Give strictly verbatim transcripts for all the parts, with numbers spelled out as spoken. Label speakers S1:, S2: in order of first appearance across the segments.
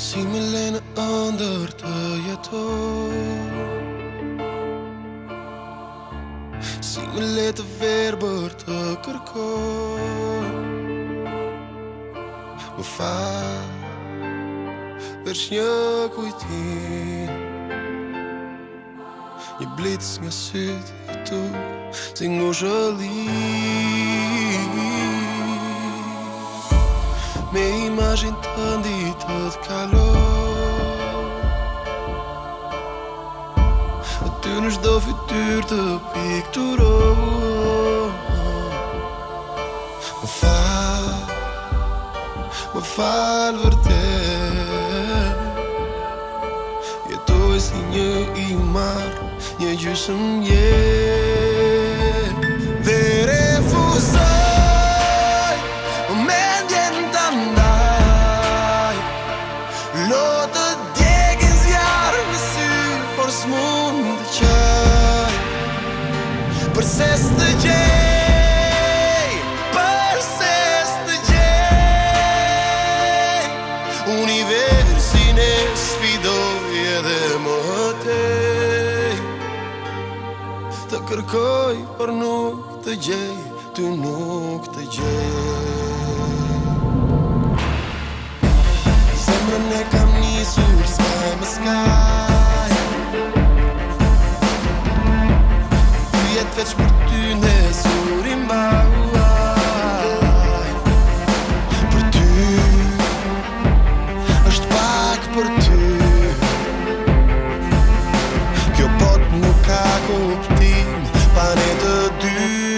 S1: Si me lene ëndër të jetoj, si me le të verbër të kërkoj. Më fal për një kujtim, një blic nga sytë e tu, si ngushëllim. Me imazhin të nditët kaloj, aty në çdo fytyrë të pikturoj. Më fal, më fal vërtet, jetoj si një imar, një gjysmë jetë. Dhe refuzoj mendjen të ndaj, lotë djegin zjarë në sy, por s'mund të qaj. Përse s'të gjej, përse s'të gjej, universin e sfidoj edhe më tej. Të kërkoj, por nuk të gjej, ty nuk të gjej. Zemrën e kam nisur skaj me skaj, ty jetë veç për ty në surin mbaj. Për ty, është pak për ty, kjo bot nuk ka kuptim pa ne të dy.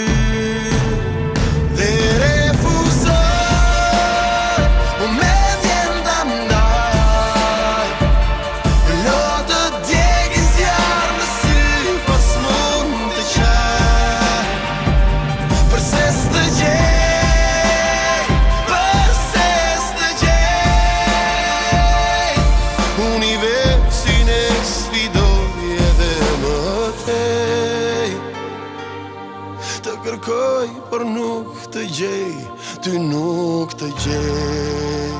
S1: Universin e sfidoj edhe më tej. Të kërkoj, por nuk të gjej, ty nuk të gjej.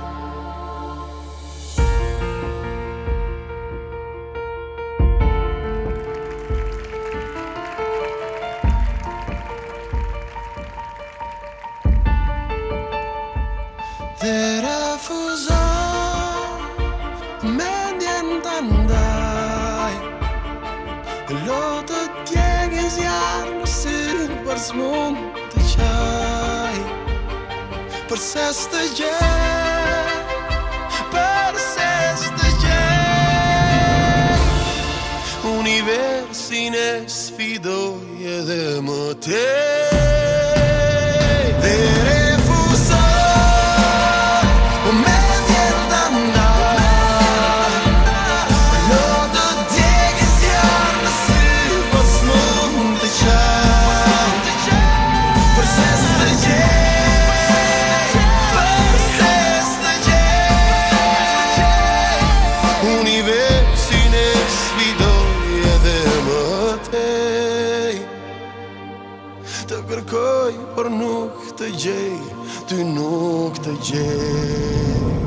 S1: Dhe refuzoj mendjen të ndaj, lotë djegin zjarë në sy, për s'mund të qaj. Përse s'të gjej, përse s'të gjej, universin e sfidoj edhe më tej. Dhe universin e sfidoj edhe më tej. Të kërkoj, por nuk të gjej, ty nuk të gjej.